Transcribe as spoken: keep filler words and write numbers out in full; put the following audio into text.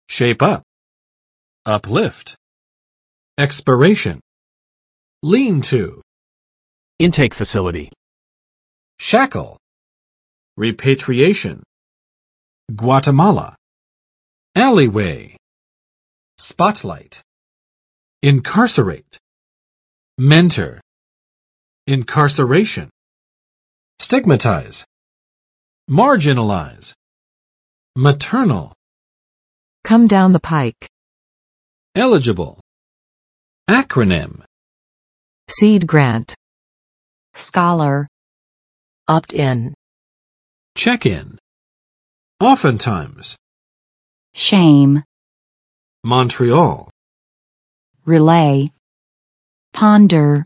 shape up, uplift, expiration, lean to, intake facility, shackle, repatriation, Guatemala, alleyway, spotlight, incarcerate, mentor, incarceration, stigmatize, marginalize, maternal, come down the pike, eligible, acronym, seed grant, scholar, opt-in, check-in, oftentimes, shame, Montreal, relay, ponder,